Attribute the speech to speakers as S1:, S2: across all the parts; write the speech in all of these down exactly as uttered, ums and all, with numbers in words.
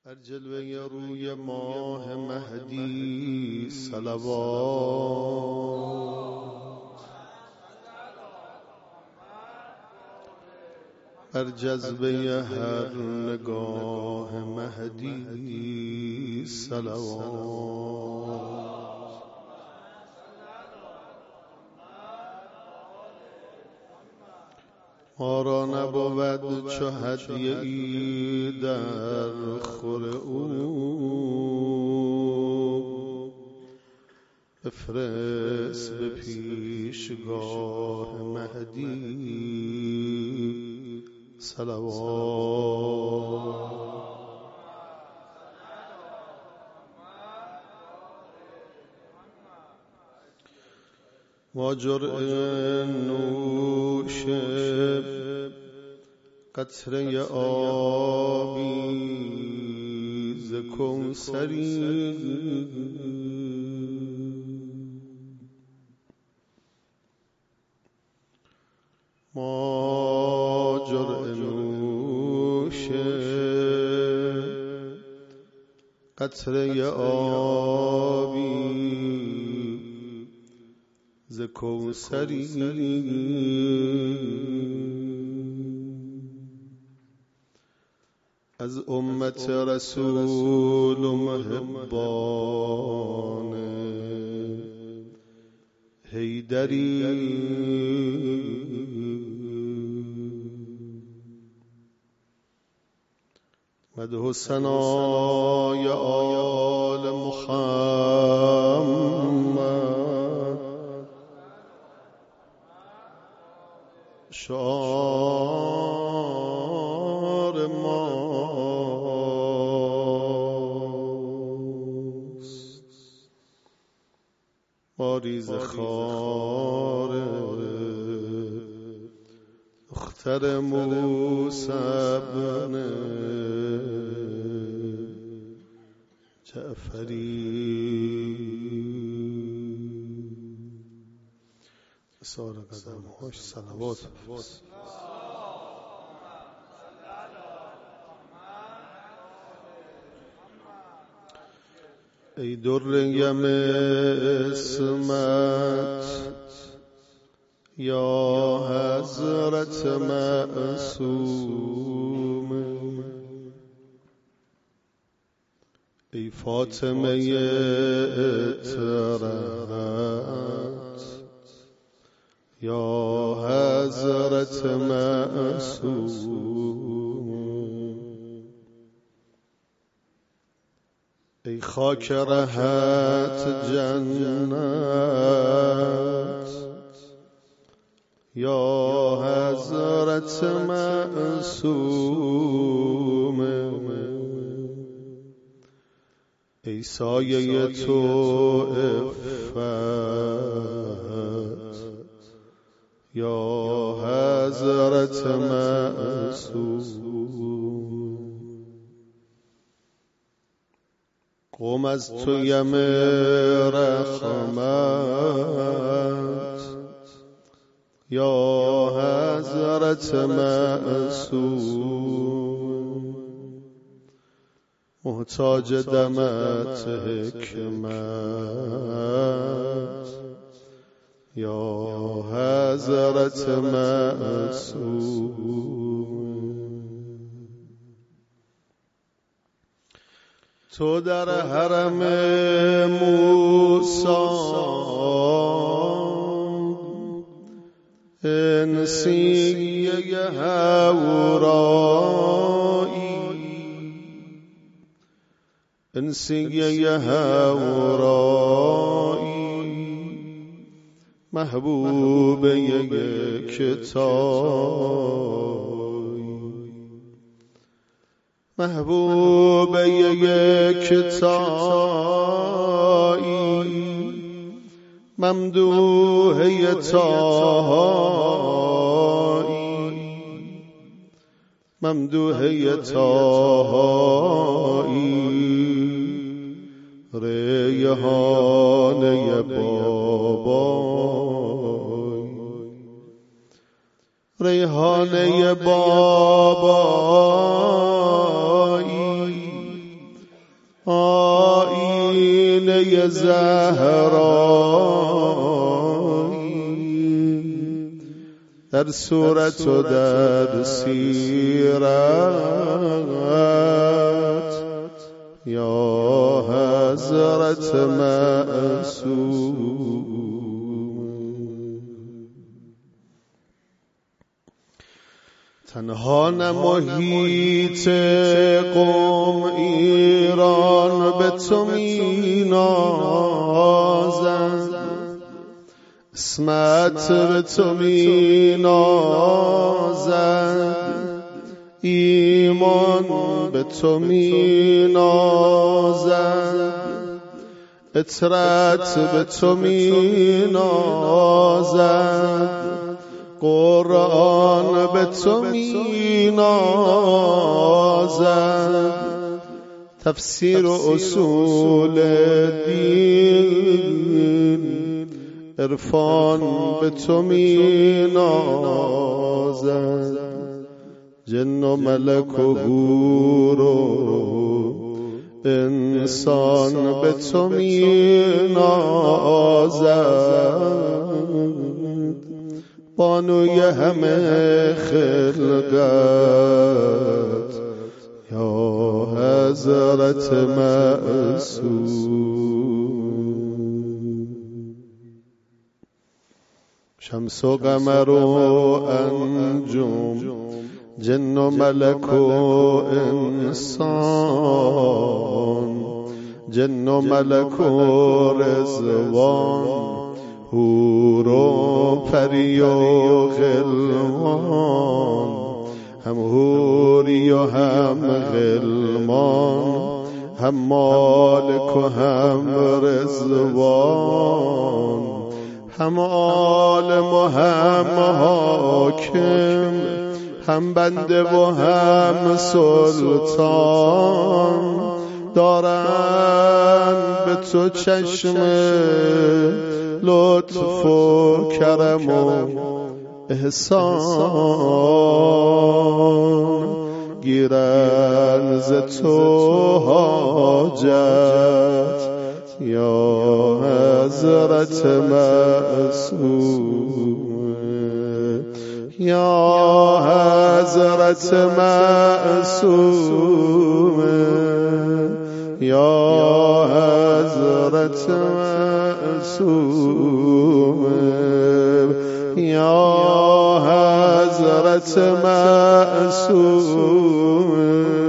S1: هر جلوه روی ماه مهدی صلوات، بر جذبه هر نگاه مهدی صلوات. ما را نبود چو هدیه ای در خور او، بفرست به پیشگاه مهدی صلوات. ما جرعه نوش قطره آبی ز کوثری، ما جرعه نوش قطره آبی ز کوثری، از امت رسول و محبان حیدری، مدح و ثنای آل محمد شعار ماست. ما ریزه خوار دختر موسی ابن جعفری، سار قدم هاش صلوات بفرست. ای دریم اسمت یا حضرت معصوم، ای فاطمه اطهرت یا حضرت معصوم، ای خاک رهت جنت یا حضرت معصوم، ای سایه تو عفت یا حضرت معصوم، قوم از تو یم رحمت یا حضرت معصوم، محتاج دمت حکمت یا حضرت معصوم، تو در حرم موسی انسیه هورایی، انسیه هورایی محبوب یکتایی، محبوب یکتایی ممدوح یتایی، ممدوح یتایی ریحانه بابای، ریحانه بابایی زهرایی در صورت و در سیرت یا حضرت معصوم. تنها نه محیط قوم ایران به تو می نازند، اسمت به تو می نازند، ایمان به تو می نازند، اطرت به تو می نازند، قرآن به تو می نازند، تفسیر و اصول دین عرفان به تو می نازند، جن و ملک و حور و انسان به تو می نازند، بانوی همه خلقت یا حضرت معصوم. شمس و قمر و انجم، جن و ملک و انسان، جن و ملک و رضوان، حور و پری و غلمان، هم حوری و هم غلمان، هم مالک و هم رضوان، هم عالم و هم حاکم، هم بنده و هم سلطان، دارند به تو چشم لطف و کرم و احسان، گیرن ز تو حاجت یا حضرت معصوم، یا حضرت معصوم، یا حضرت معصوم، یا حضرت معصوم.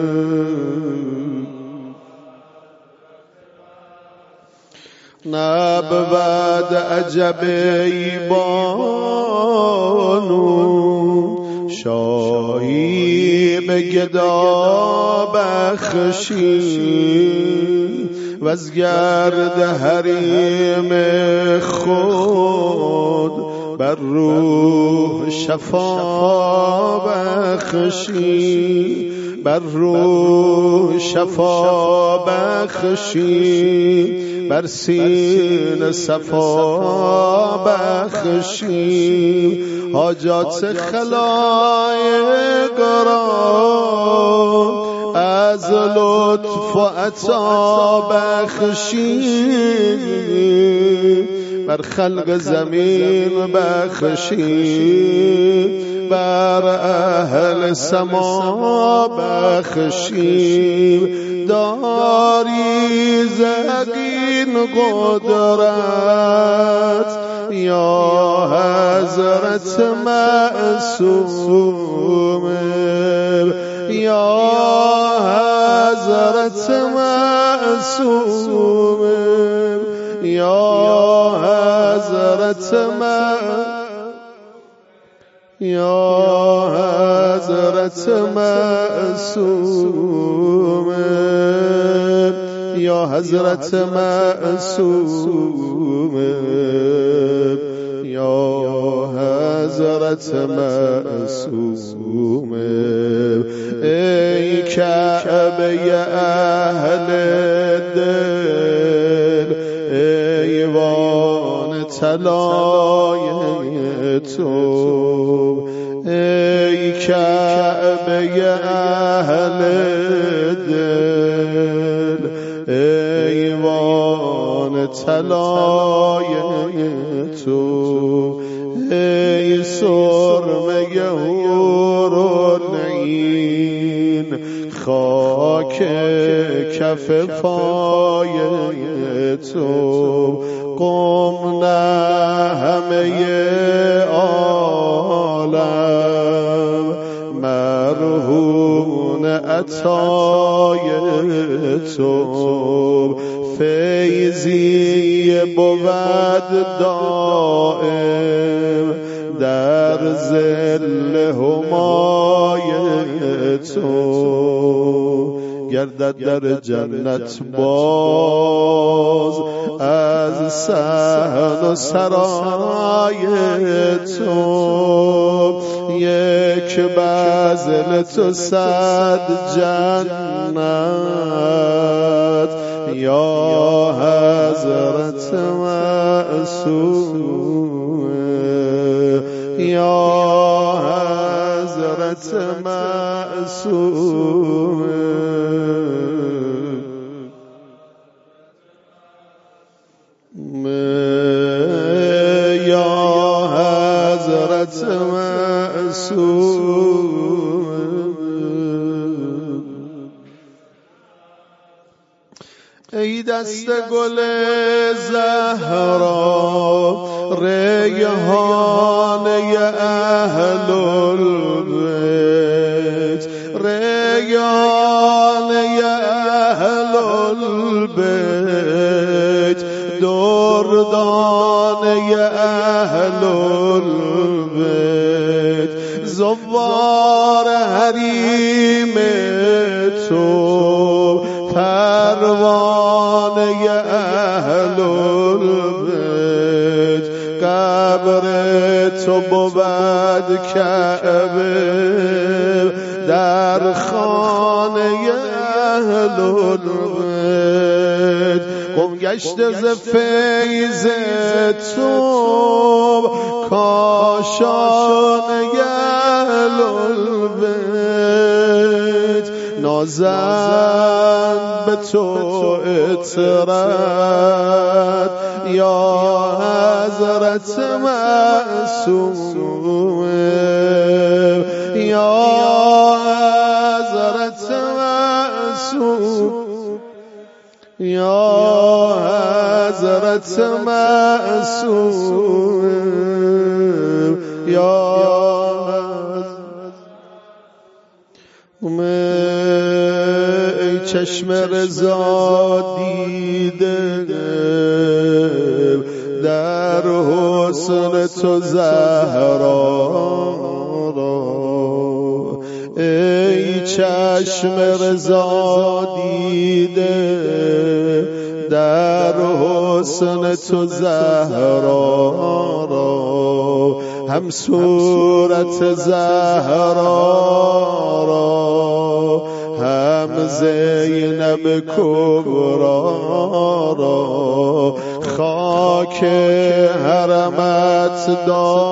S1: نه بود عجب ای بانو، شاهی به گدا بخشی، وز گرد حریم خود بر روح شفا بخشی، بر روح شفا بخشی، بر سینه صفا بخشی، حاجات خلایق را از لطف و عطا بخشی، بر خلق زمین بخشی، بر اهل سما بخشی، داری زقین قدرت یا حضرت معصوم، یا حضرت معصوم، یا حضرت معصوم، یا حضرت معصوم، یا حضرت معصوم، یا حضرت معصوم. ای کعبه اهل دل، ایوان طلای تو، ای کعبه اهل دل، ایوان طلای تو ای سرمه حورالعین خاک کف پای تو قمنا همه عالم مرهون عطای تو فیضی بود دائم در ظل همای تو گردد در جنت باز از صحن و سرای تو یک بذل تو صد جنت یا حضرت معصوم یا حضرت معصوم یا حضرت معصوم ای دست گل زهرا ریحانه اهل البیت ریحانه اهل البیت دردانه اهل البیت زوار حریم تو پروانه اهل البیت قبر تو بود کعبه در خانه اهل البیت قم گشته ز فیض تو کاشانه اهل البیت نازند به تو اطرت یا حضرت معصوم یا حضرت معصوم یا حضرت معصوم یا ای چشم رضا دیده در حسن تو زهرا ای چشم رضا دیده در حسن تو زهرا هم صورت زهرا را هم زینب کبرا را خاک حرمت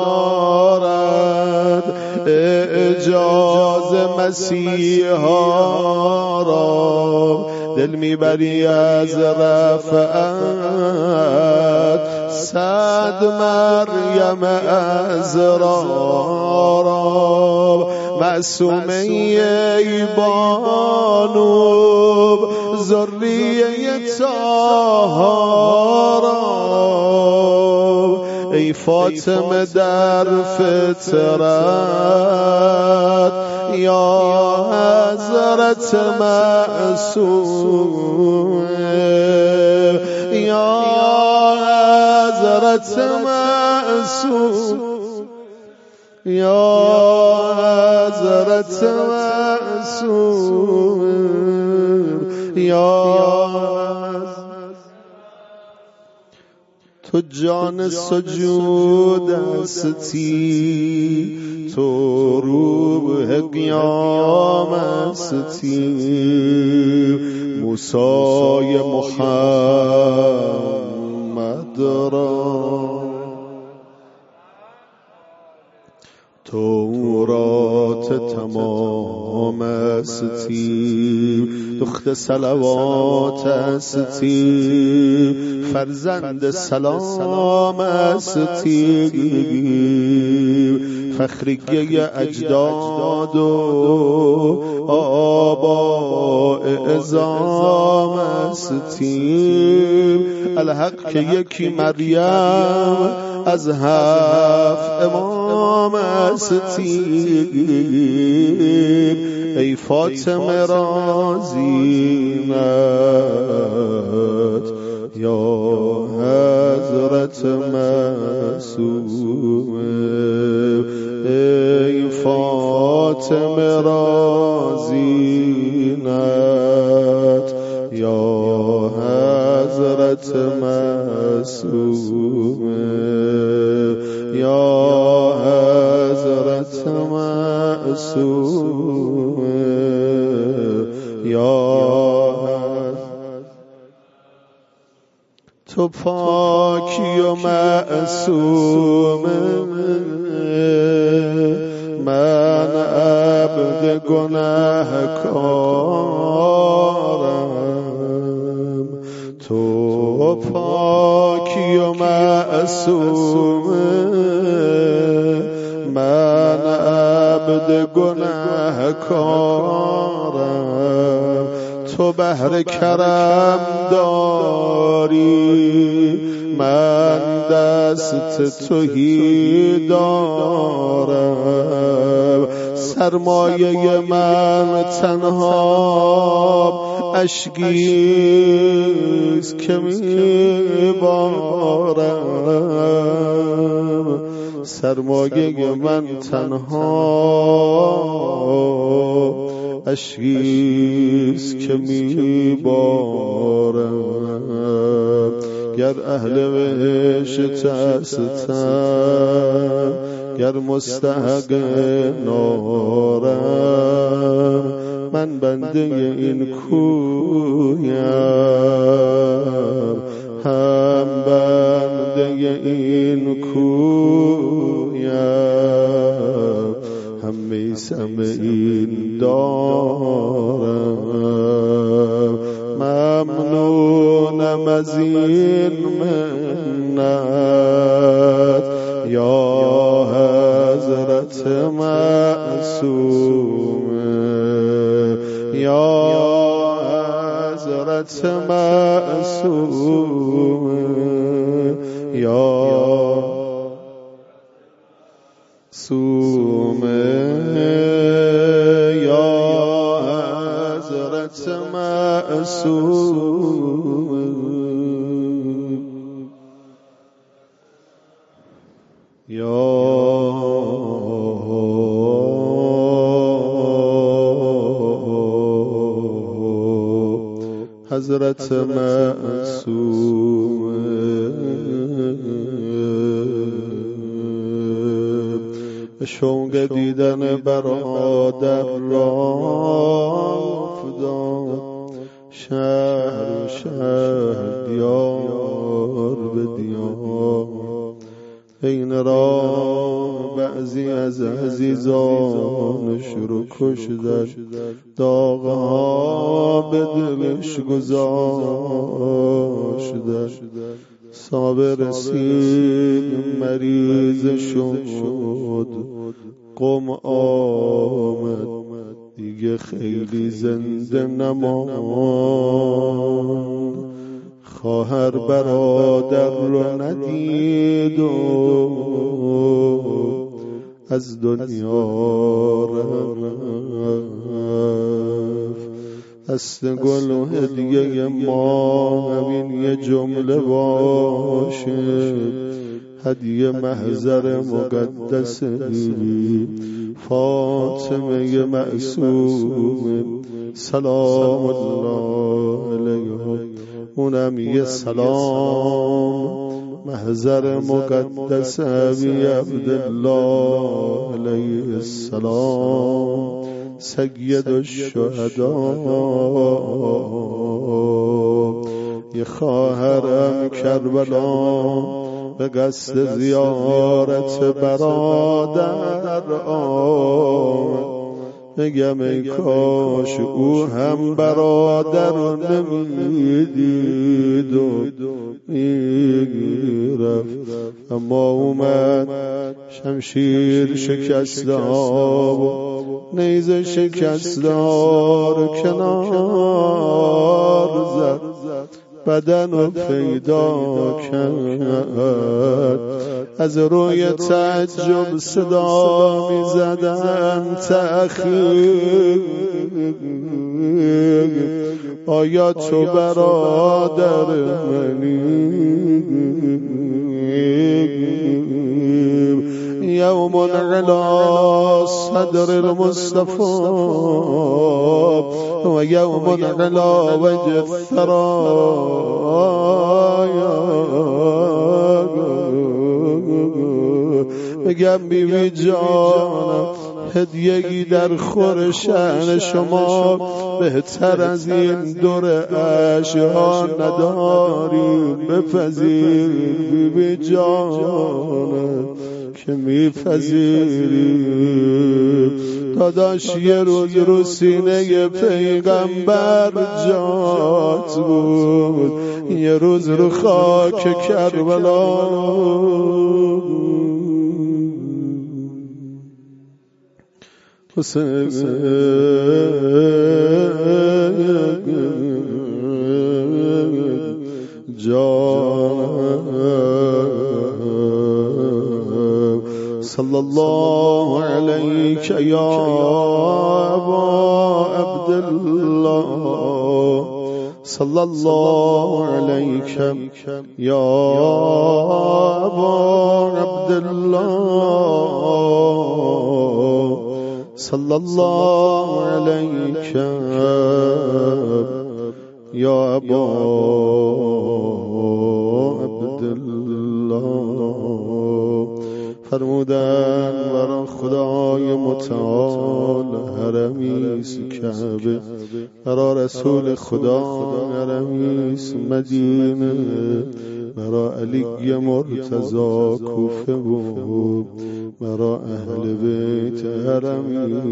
S1: دارد اعجاز مسیحا را دل میبری از رفعت صد مریم عذرا را معصومه ای بانو ذریه طه را ای فاطمه در فطرت یا حضرت معصوم یا حضرت معصوم یا حضرت معصوم یا تو جان سجود استی تو روح قیام استی موسی محمد را تورات تمام استی دختر دوخت صلوات استی فرزند سلام استی فخریه اجداد و آباء عظام استی الحق که یکی مریم از هفت امام استی ای فاطمه رازینت یا حضرت معصومه ای فاطمه رازینت یا حضرت معصومه یا حضرت معصومه یا تو پاکی و معصومه من عبد گناهکارم تو پاکی و معصومه من عبد گناهکارم تو بحر کرم داری من دست تویی دارم سرمایه من تنها اشکیست که میبارم سرمایه من تنها اشکیست که میبارم گر اهل بهشت هستم گر مستحق نارم من بنده این کویم هم بنده این کویم هم میسم این دارم ممنونم از این منت یا حضرت معصومه یا حضرت معصومه یا معصومه یا حضرت معصومه یا حضرت معصومه شوق دیدن برادر را افتاد شهر شهر دیار به دیار این را بعضی از عزیزانش رو کشدن داغها به دلش گذاشتن صابر رسید مریض شد قم آمد دیگه خیلی زنده نمان خواهر برادر رو ندید و از دنیا رفت دست گل و هدیه ما همین یه جمله باشه هدیه محضر مقدسه فاطمه معصومه سلام الله علیها اونم یه سلام محضر مقدس ابی عبدالله علیه السلام سید الشهداء یه خواهرم کربلا به قصد زیارت برادر آمد بگم ای کاش او هم برادر رو نمیدید و میرفت، اما اومد شمشیر شکستار و نیزه شکستار کنار زد، بدن رو پیدا کرد. از روی تعجب صدا می زدن تأخیر، آیا تو برادر منی؟ یوم علی صدر المصطفى و یوم علی وجه الثرایا. بگم بیوی جانم هدیه‌ای در خور شأن شما بهتر از این دور اشیا نداریم، بپذیر بیوی جانم که میپذیریم. داداش یه روز رو سینه پیغمبر جات بود، یه روز رو خاک کربلا. حسین جان صلی الله علیک یا ابا عبدالله، صلی الله علیک یا ابا عبدالله، صلی الله علیک یا ابا عبدالله. فرمودن برا خدای متعال حرمیست کعبه، برا رسول خدا حرمیست مدینه، برا علی مرتضی کوفه و برا اهل بیت حرمی